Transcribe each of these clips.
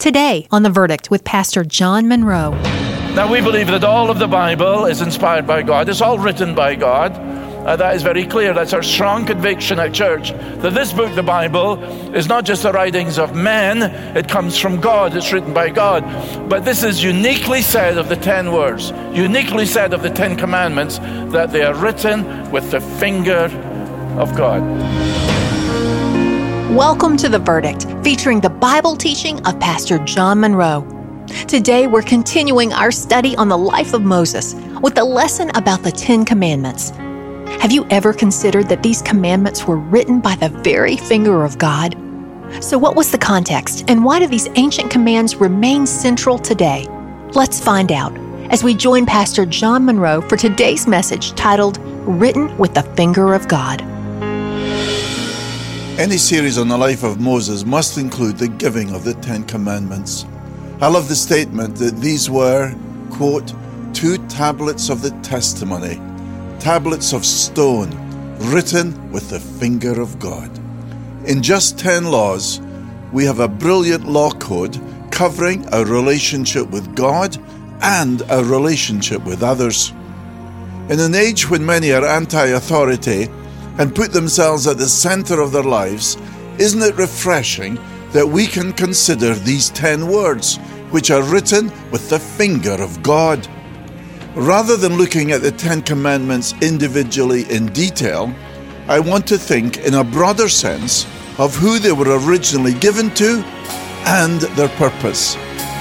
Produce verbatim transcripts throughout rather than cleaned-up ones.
Today on The Verdict with Pastor John Monroe. Now, we believe that all of the Bible is inspired by God. It's all written by God. Uh, that is very clear. That's our strong conviction at church, that this book, the Bible, is not just the writings of men. It comes from God. It's written by God. But this is uniquely said of the ten words, uniquely said of the Ten Commandments, that they are written with the finger of God. Welcome to The Verdict, featuring the Bible teaching of Pastor John Monroe. Today, we're continuing our study on the life of Moses with a lesson about the Ten Commandments. Have you ever considered that these commandments were written by the very finger of God? So what was the context, and why do these ancient commands remain central today? Let's find out as we join Pastor John Monroe for today's message titled, Written with the Finger of God. Any series on the life of Moses must include the giving of the Ten Commandments. I love the statement that these were, quote, two tablets of the testimony, tablets of stone, written with the finger of God. In just ten laws, we have a brilliant law code covering our relationship with God and our relationship with others. In an age when many are anti-authority and put themselves at the center of their lives, isn't it refreshing that we can consider these ten words, which are written with the finger of God? Rather than looking at the Ten Commandments individually in detail, I want to think in a broader sense of who they were originally given to and their purpose.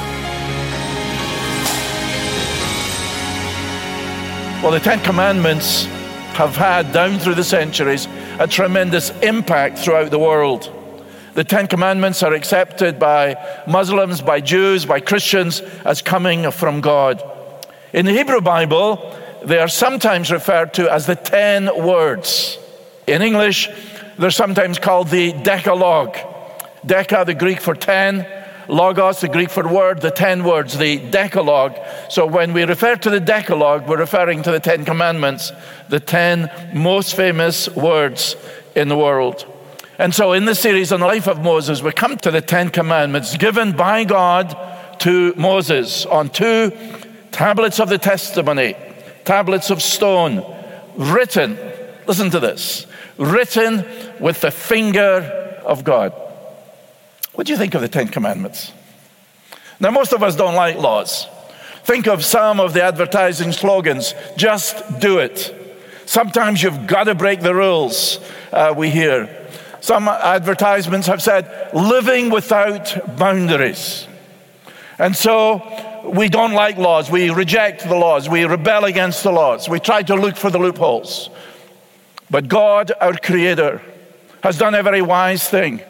Well, the Ten Commandments have had, down through the centuries, a tremendous impact throughout the world. The Ten Commandments are accepted by Muslims, by Jews, by Christians as coming from God. In the Hebrew Bible, they are sometimes referred to as the Ten Words. In English, they're sometimes called the Decalogue. Deca, the Greek for ten, Logos, the Greek for word, the ten words, the Decalogue. So when we refer to the Decalogue, we're referring to the Ten Commandments, the ten most famous words in the world. And so in this series on the life of Moses, we come to the Ten Commandments given by God to Moses on two tablets of the testimony, tablets of stone, written, listen to this, written with the finger of God. What do you think of the Ten Commandments? Now, most of us don't like laws. Think of some of the advertising slogans, just do it. Sometimes you've got to break the rules, uh, we hear. Some advertisements have said, living without boundaries. And so we don't like laws. We reject the laws. We rebel against the laws. We try to look for the loopholes. But God, our Creator, has done a very wise thing.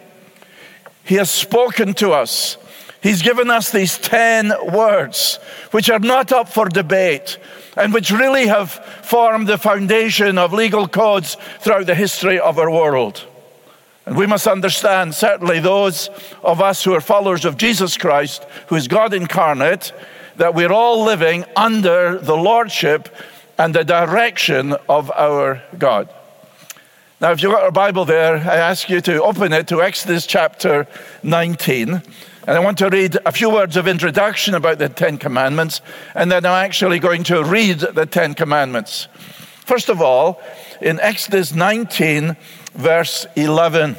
He has spoken to us. He's given us these ten words, which are not up for debate, and which really have formed the foundation of legal codes throughout the history of our world. And we must understand, certainly those of us who are followers of Jesus Christ, who is God incarnate, that we're all living under the lordship and the direction of our God. Now, if you've got our Bible there, I ask you to open it to Exodus chapter nineteen. And I want to read a few words of introduction about the Ten Commandments, and then I'm actually going to read the Ten Commandments. First of all, in Exodus nineteen, verse eleven,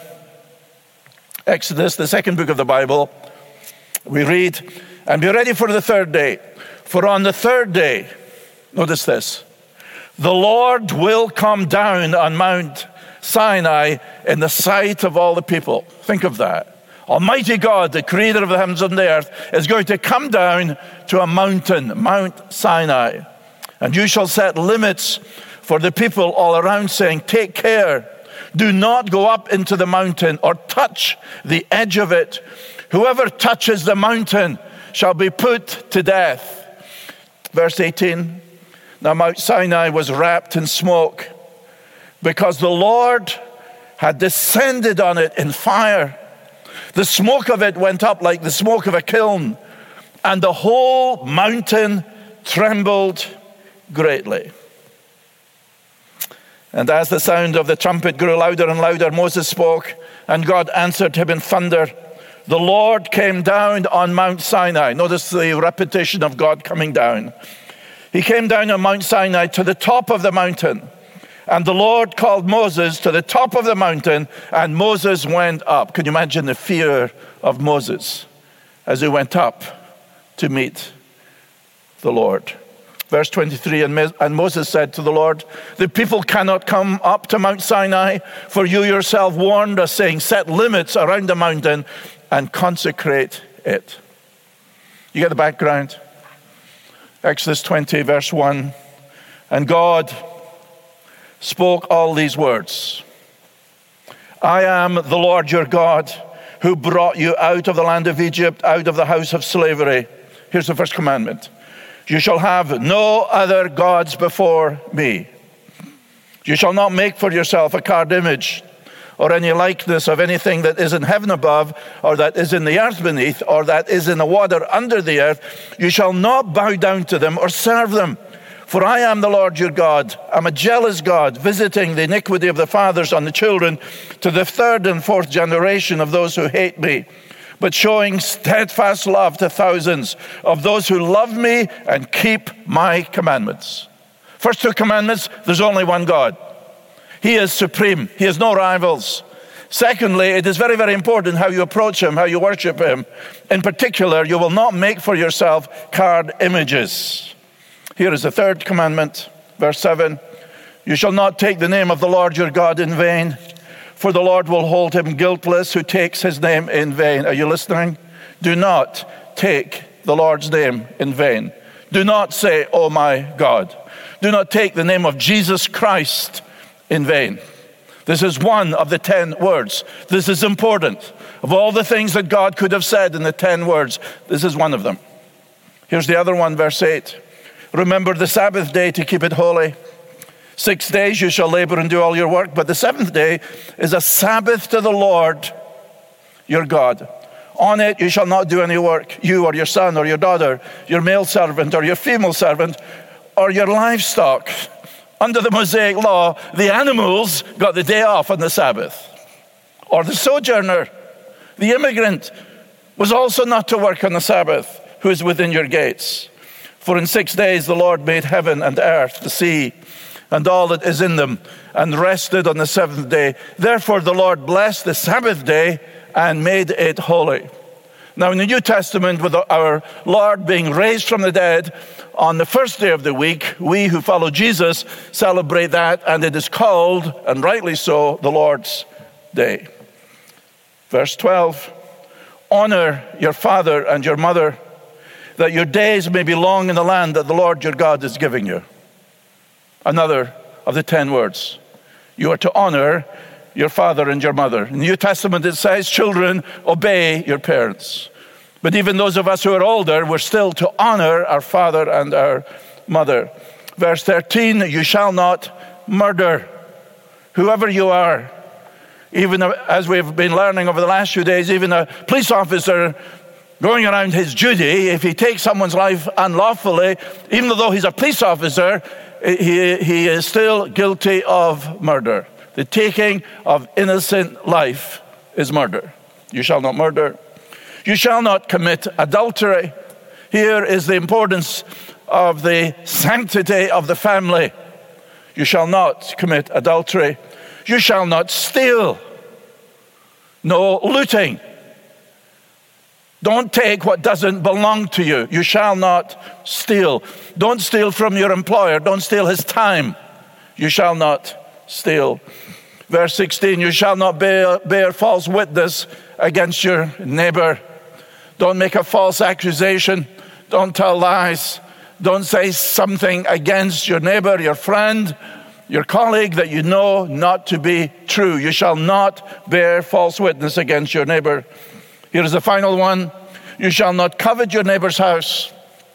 Exodus, the second book of the Bible, we read, "And be ready for the third day, for on the third day," notice this, "the Lord will come down on Mount Sinai in the sight of all the people." Think of that. Almighty God, the creator of the heavens and the earth, is going to come down to a mountain, Mount Sinai. "And you shall set limits for the people all around, saying, take care, do not go up into the mountain or touch the edge of it. Whoever touches the mountain shall be put to death." Verse eighteen, "Now Mount Sinai was wrapped in smoke, because the Lord had descended on it in fire. The smoke of it went up like the smoke of a kiln, and the whole mountain trembled greatly. And as the sound of the trumpet grew louder and louder, Moses spoke, and God answered him in thunder. the Lord came down on Mount Sinai. Notice the repetition of God coming down. He came down on Mount Sinai to the top of the mountain. And the Lord called Moses to the top of the mountain, and Moses went up. Can you imagine the fear of Moses as he went up to meet the Lord? Verse twenty-three, and Moses said to the Lord, the people cannot come up to Mount Sinai, for you yourself warned us, saying, set limits around the mountain and consecrate it. You get the background? Exodus twenty, verse one. And God spoke all these words. I am the Lord your God, who brought you out of the land of Egypt, out of the house of slavery. Here's the first commandment. You shall have no other gods before me. You shall not make for yourself a carved image or any likeness of anything that is in heaven above, or that is in the earth beneath, or that is in the water under the earth. You shall not bow down to them or serve them. For I am the Lord your God. I'm a jealous God, visiting the iniquity of the fathers on the children to the third and fourth generation of those who hate me, but showing steadfast love to thousands of those who love me and keep my commandments. First two commandments, there's only one God. He is supreme. He has no rivals. Secondly, it is very, very important how you approach him, how you worship him. In particular, you will not make for yourself carved images. Here is the third commandment, verse seven. You shall not take the name of the Lord your God in vain, for the Lord will hold him guiltless who takes his name in vain. Are you listening? Do not take the Lord's name in vain. Do not say, oh my God. Do not take the name of Jesus Christ in vain. This is one of the ten words. This is important. Of all the things that God could have said in the ten words, this is one of them. Here's the other one, verse eight. Remember the Sabbath day to keep it holy. Six days you shall labor and do all your work, but the seventh day is a Sabbath to the Lord your God. On it you shall not do any work, you or your son or your daughter, your male servant or your female servant, or your livestock. Under the Mosaic law, the animals got the day off on the Sabbath. Or the sojourner, the immigrant, was also not to work on the Sabbath, who is within your gates. For in six days the Lord made heaven and earth, the sea, and all that is in them, and rested on the seventh day. Therefore the Lord blessed the Sabbath day and made it holy. Now in the New Testament, with our Lord being raised from the dead on the first day of the week, we who follow Jesus celebrate that, and it is called, and rightly so, the Lord's Day. Verse twelve, honor your father and your mother, that your days may be long in the land that the Lord your God is giving you. Another of the ten words. You are to honor your father and your mother. In the New Testament it says, children, obey your parents. But even those of us who are older, we're still to honor our father and our mother. Verse thirteen, you shall not murder. Whoever you are, even as we've been learning over the last few days, even a police officer going around his duty, if he takes someone's life unlawfully, even though he's a police officer, he, he is still guilty of murder. The taking of innocent life is murder. You shall not murder. You shall not commit adultery. Here is the importance of the sanctity of the family. You shall not commit adultery. You shall not steal. No looting. Don't take what doesn't belong to you. You shall not steal. Don't steal from your employer. Don't steal his time. You shall not steal. Verse sixteen, you shall not bear, bear false witness against your neighbor. Don't make a false accusation. Don't tell lies. Don't say something against your neighbor, your friend, your colleague that you know not to be true. You shall not bear false witness against your neighbor. Here is the final one. You shall not covet your neighbor's house.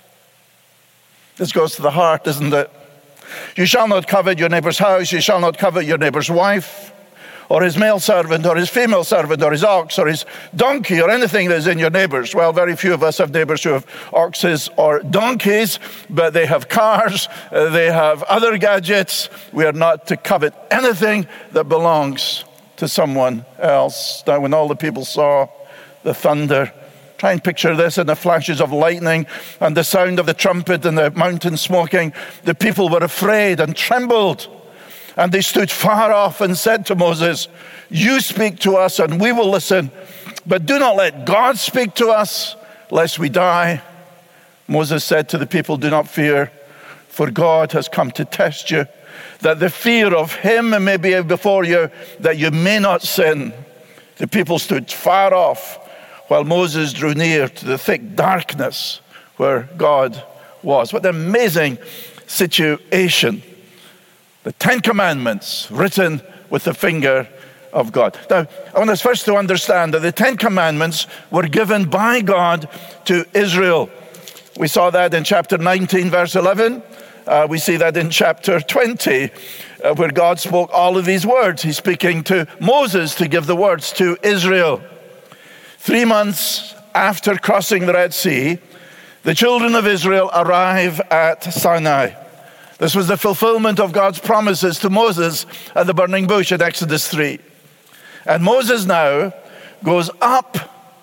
This goes to the heart, doesn't it? You shall not covet your neighbor's house. You shall not covet your neighbor's wife, or his male servant, or his female servant, or his ox, or his donkey, or anything that is in your neighbor's. Well, very few of us have neighbors who have oxes or donkeys, but they have cars, uh, they have other gadgets. We are not to covet anything that belongs to someone else. Now, when all the people saw the thunder. Try and picture this in the flashes of lightning and the sound of the trumpet and the mountain smoking. The people were afraid and trembled. And they stood far off and said to Moses, "You speak to us and we will listen, but do not let God speak to us, lest we die." Moses said to the people, "Do not fear, for God has come to test you, that the fear of him may be before you, that you may not sin." The people stood far off, while Moses drew near to the thick darkness where God was. What an amazing situation. The Ten Commandments written with the finger of God. Now, I want us first to understand that the Ten Commandments were given by God to Israel. We saw that in chapter nineteen, verse eleven. Uh, we see that in chapter twenty, uh, where God spoke all of these words. He's speaking to Moses to give the words to Israel. Three months after crossing the Red Sea, the children of Israel arrive at Sinai. This was the fulfillment of God's promises to Moses at the burning bush in Exodus three. And Moses now goes up.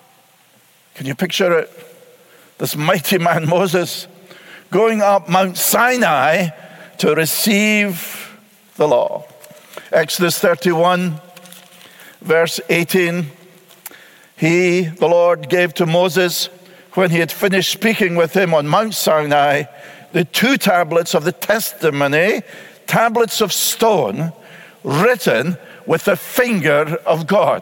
Can you picture it? This mighty man Moses going up Mount Sinai to receive the law. Exodus thirty-one, verse eighteen. He, the Lord, gave to Moses, when he had finished speaking with him on Mount Sinai, the two tablets of the testimony, tablets of stone, written with the finger of God.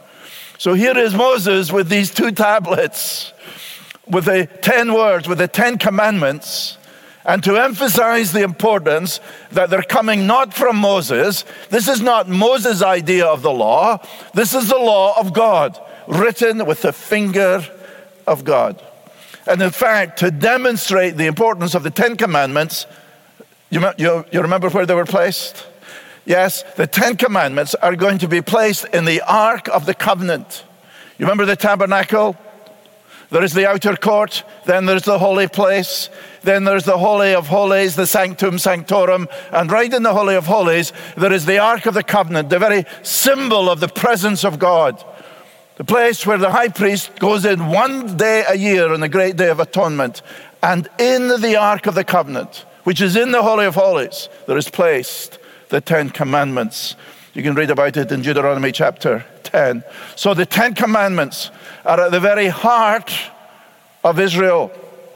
So here is Moses with these two tablets, with the ten words, with the Ten Commandments, and to emphasize the importance that they're coming not from Moses. This is not Moses' idea of the law. This is the law of God, written with the finger of God. And in fact, to demonstrate the importance of the Ten Commandments, you, you, you remember where they were placed? Yes, the Ten Commandments are going to be placed in the Ark of the Covenant. You remember the tabernacle? There is the outer court, then there's the holy place, then there's the Holy of Holies, the Sanctum Sanctorum, and right in the Holy of Holies, there is the Ark of the Covenant, the very symbol of the presence of God. The place where the high priest goes in one day a year on the great day of atonement. And in the Ark of the Covenant, which is in the Holy of Holies, there is placed the Ten Commandments. You can read about it in Deuteronomy chapter ten. So the Ten Commandments are at the very heart of Israel.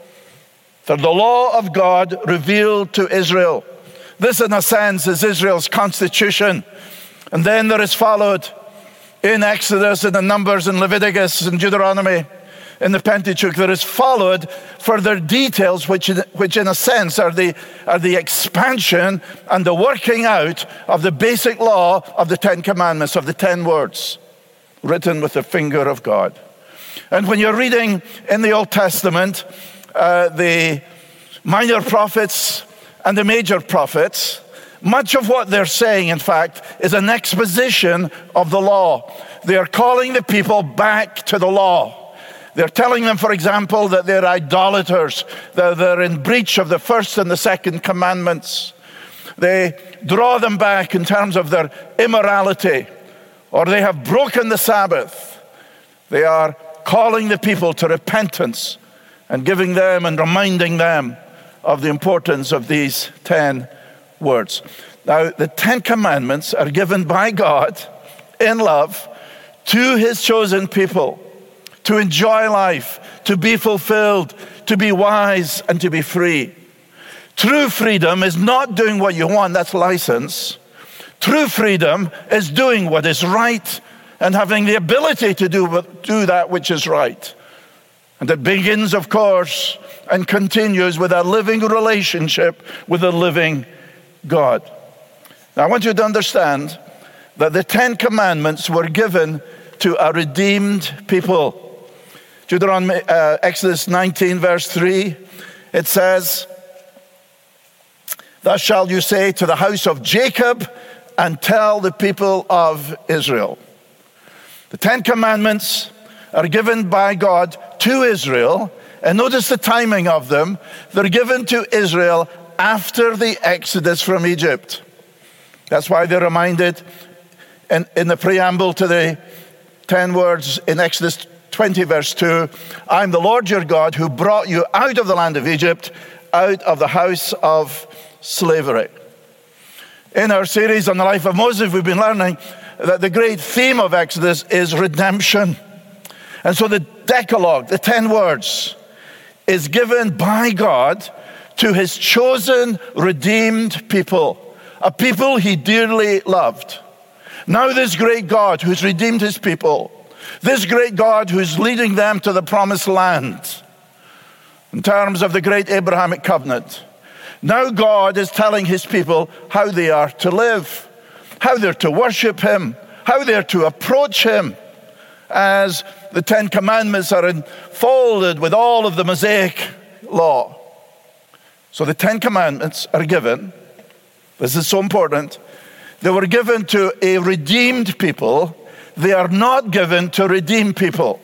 They're the law of God revealed to Israel. This, in a sense, is Israel's constitution. And then there is followed in Exodus, in the Numbers, in Leviticus, in Deuteronomy, in the Pentateuch, there is followed further details, which, which in a sense are the, are the expansion and the working out of the basic law of the Ten Commandments, of the ten words, written with the finger of God. And when you're reading in the Old Testament, uh, the minor prophets and the major prophets, much of what they're saying, in fact, is an exposition of the law. They are calling the people back to the law. They're telling them, for example, that they're idolaters, that they're in breach of the first and the second commandments. They draw them back in terms of their immorality, or they have broken the Sabbath. They are calling the people to repentance and giving them and reminding them of the importance of these ten words. Now, the Ten Commandments are given by God in love to his chosen people to enjoy life, to be fulfilled, to be wise, and to be free. True freedom is not doing what you want, that's license. True freedom is doing what is right and having the ability to do, do that which is right. And it begins, of course, and continues with a living relationship with a living God. Now, I want you to understand that the Ten Commandments were given to a redeemed people. Deuteronomy, uh, Exodus nineteen, verse three, it says, "Thus shall you say to the house of Jacob and tell the people of Israel." The Ten Commandments are given by God to Israel, and notice the timing of them. They're given to Israel after the Exodus from Egypt. That's why they're reminded in, in the preamble to the ten words in Exodus twenty, verse two, I'm the Lord your God who brought you out of the land of Egypt, out of the house of slavery. In our series on the life of Moses, we've been learning that the great theme of Exodus is redemption. And so the Decalogue, the ten words, is given by God to his chosen, redeemed people, a people he dearly loved. Now this great God who's redeemed his people, this great God who's leading them to the promised land, in terms of the great Abrahamic covenant, now God is telling his people how they are to live, how they're to worship him, how they're to approach him, as the Ten Commandments are enfolded with all of the Mosaic law. So the Ten Commandments are given. This is so important. They were given to a redeemed people. They are not given to redeemed people.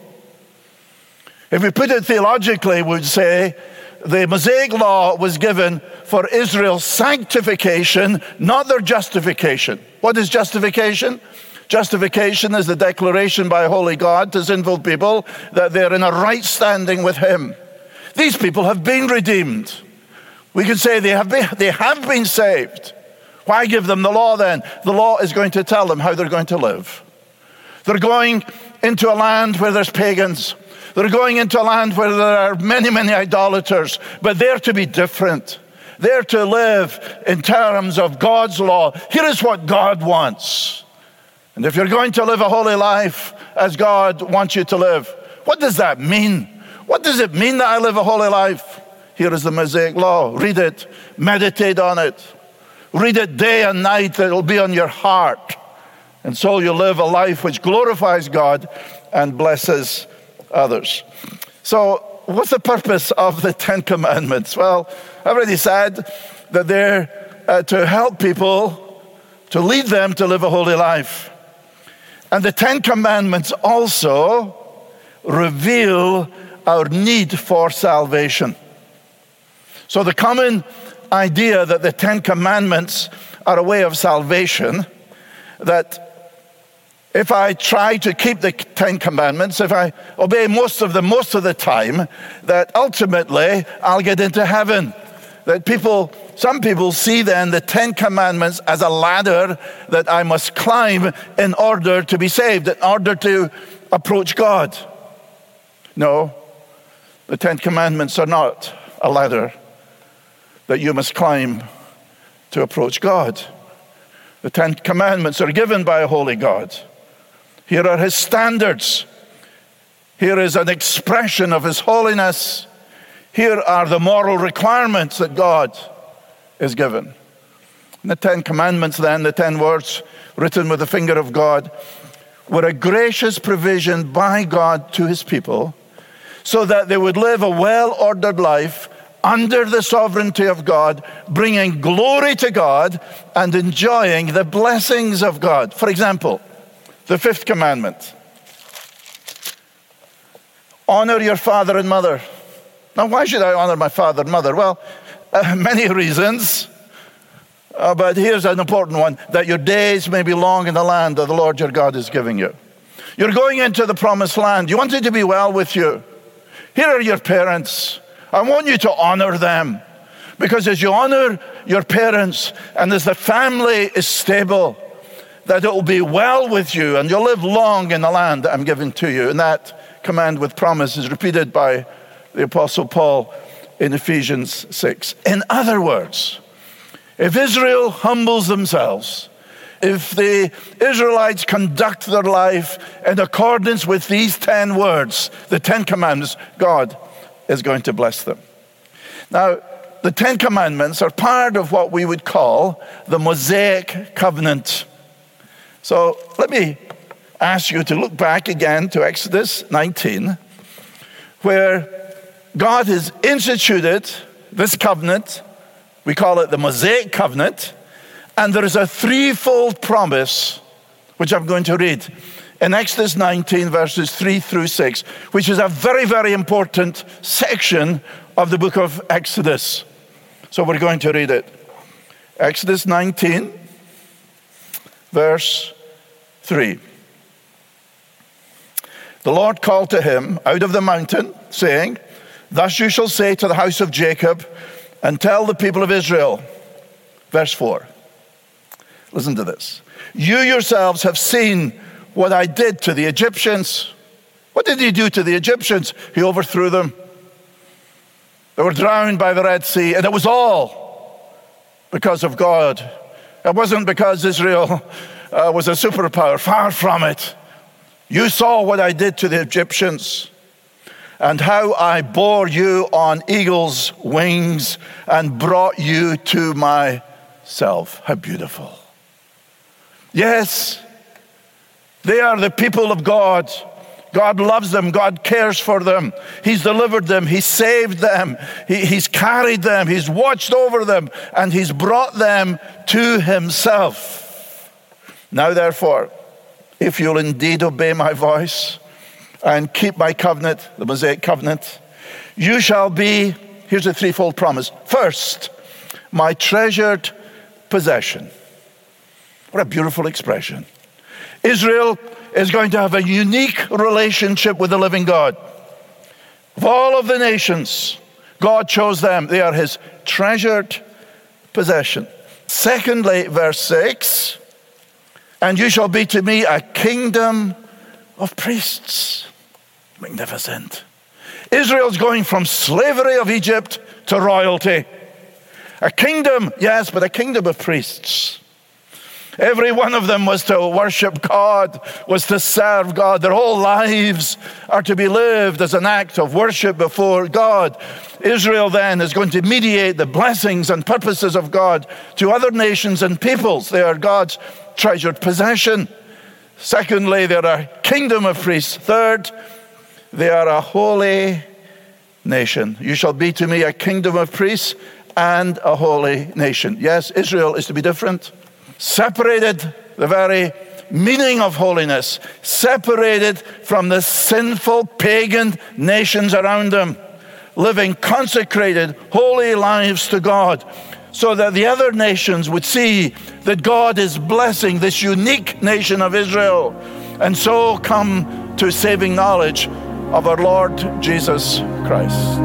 If we put it theologically, we would say the Mosaic law was given for Israel's sanctification, not their justification. What is justification? Justification is the declaration by a holy God to sinful people that they're in a right standing with him. These people have been redeemed. We can say they have been, they have been saved. Why give them the law then? The law is going to tell them how they're going to live. They're going into a land where there's pagans. They're going into a land where there are many, many idolaters, but they're to be different. They're to live in terms of God's law. Here is what God wants. And if you're going to live a holy life as God wants you to live, what does that mean? What does it mean that I live a holy life? Here is the Mosaic law. Read it. Meditate on it. Read it day and night. It'll be on your heart. And so you live a life which glorifies God and blesses others. So what's the purpose of the Ten Commandments? Well, I've already said that they're uh, to help people, to lead them to live a holy life. And the Ten Commandments also reveal our need for salvation. So the common idea that the Ten Commandments are a way of salvation, that if I try to keep the Ten Commandments, if I obey most of them most of the time, that ultimately I'll get into heaven. That people, some people see then the Ten Commandments as a ladder that I must climb in order to be saved, in order to approach God. No, the Ten Commandments are not a ladder that you must climb to approach God. The Ten Commandments are given by a holy God. Here are his standards. Here is an expression of his holiness. Here are the moral requirements that God is given. And the Ten Commandments then, the ten words written with the finger of God, were a gracious provision by God to his people so that they would live a well-ordered life under the sovereignty of God, bringing glory to God and enjoying the blessings of God. For example, the fifth commandment, honor your father and mother. Now, why should I honor my father and mother? Well, uh, many reasons, uh, but here's an important one, that your days may be long in the land that the Lord your God is giving you. You're going into the promised land. You want it to be well with you. Here are your parents. I want you to honor them, because as you honor your parents and as the family is stable, that it will be well with you and you'll live long in the land that I'm giving to you. And that command with promise is repeated by the Apostle Paul in Ephesians six. In other words, if Israel humbles themselves, if the Israelites conduct their life in accordance with these ten words, the Ten Commandments, God is going to bless them. Now, the Ten Commandments are part of what we would call the Mosaic covenant. So let me ask you to look back again to Exodus nineteen, where God has instituted this covenant. We call it the Mosaic covenant. And there is a threefold promise, which I'm going to read in Exodus nineteen, verses three through six, which is a very, very important section of the book of Exodus. So we're going to read it. Exodus nineteen, verse three. The Lord called to him out of the mountain, saying, thus you shall say to the house of Jacob, and tell the people of Israel. Verse four. Listen to this. You yourselves have seen what I did to the Egyptians. What did he do to the Egyptians? He overthrew them. They were drowned by the Red Sea, and it was all because of God. It wasn't because Israel uh, was a superpower. Far from it. You saw what I did to the Egyptians, and how I bore you on eagle's wings and brought you to myself. How beautiful. Yes, they are the people of God. God loves them. God cares for them. He's delivered them. He saved them. He, he's carried them. He's watched over them. And he's brought them to himself. Now, therefore, if you'll indeed obey my voice and keep my covenant, the Mosaic covenant, you shall be, here's a threefold promise. First, my treasured possession. What a beautiful expression. Israel is going to have a unique relationship with the living God. Of all of the nations, God chose them. They are his treasured possession. Secondly, verse six, and you shall be to me a kingdom of priests. Magnificent. Israel's going from slavery of Egypt to royalty. A kingdom, yes, but a kingdom of priests. Every one of them was to worship God, was to serve God. Their whole lives are to be lived as an act of worship before God. Israel then is going to mediate the blessings and purposes of God to other nations and peoples. They are God's treasured possession. Secondly, they are a kingdom of priests. Third, they are a holy nation. You shall be to me a kingdom of priests and a holy nation. Yes, Israel is to be different. Separated, the very meaning of holiness, separated from the sinful pagan nations around them, living consecrated, holy lives to God, so that the other nations would see that God is blessing this unique nation of Israel, and so come to saving knowledge of our Lord Jesus Christ.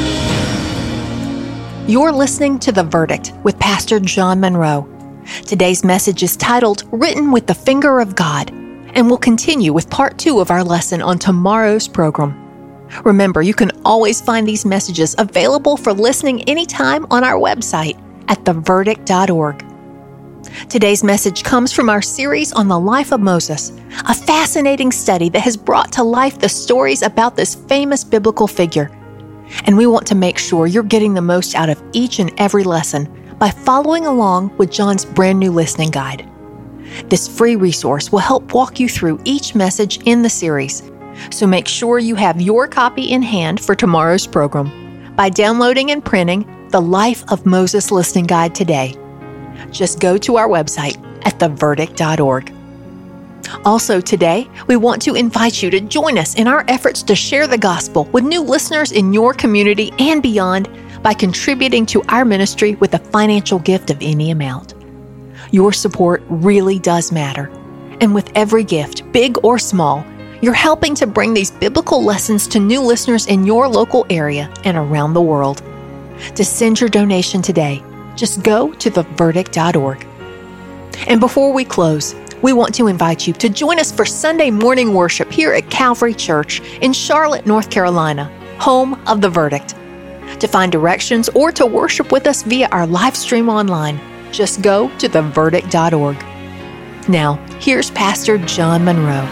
You're listening to The Verdict with Pastor John Monroe. Today's message is titled, Written with the Finger of God, and we'll continue with part two of our lesson on tomorrow's program. Remember, you can always find these messages available for listening anytime on our website at the verdict dot org. Today's message comes from our series on the life of Moses, a fascinating study that has brought to life the stories about this famous biblical figure. And we want to make sure you're getting the most out of each and every lesson by following along with John's brand new listening guide. This free resource will help walk you through each message in the series, so make sure you have your copy in hand for tomorrow's program by downloading and printing the Life of Moses listening guide today. Just go to our website at the verdict dot org. Also today, we want to invite you to join us in our efforts to share the gospel with new listeners in your community and beyond by contributing to our ministry with a financial gift of any amount. Your support really does matter. And with every gift, big or small, you're helping to bring these biblical lessons to new listeners in your local area and around the world. To send your donation today, just go to the verdict dot org. And before we close, we want to invite you to join us for Sunday morning worship here at Calvary Church in Charlotte, North Carolina, home of The Verdict. To find directions or to worship with us via our live stream online, just go to the verdict dot org. Now, here's Pastor John Monroe.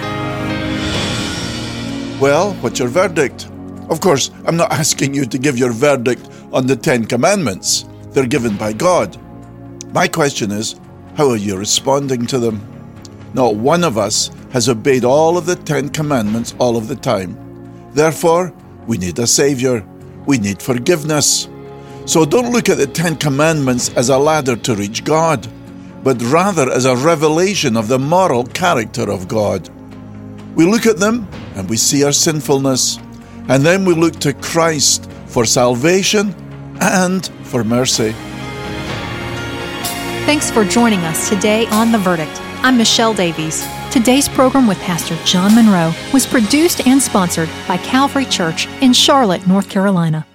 Well, what's your verdict? Of course, I'm not asking you to give your verdict on the Ten Commandments. They're given by God. My question is, how are you responding to them? Not one of us has obeyed all of the Ten Commandments all of the time. Therefore, we need a Savior. We need forgiveness. So don't look at the Ten Commandments as a ladder to reach God, but rather as a revelation of the moral character of God. We look at them and we see our sinfulness, and then we look to Christ for salvation and for mercy. Thanks for joining us today on The Verdict. I'm Michelle Davies. Today's program with Pastor John Monroe was produced and sponsored by Calvary Church in Charlotte, North Carolina.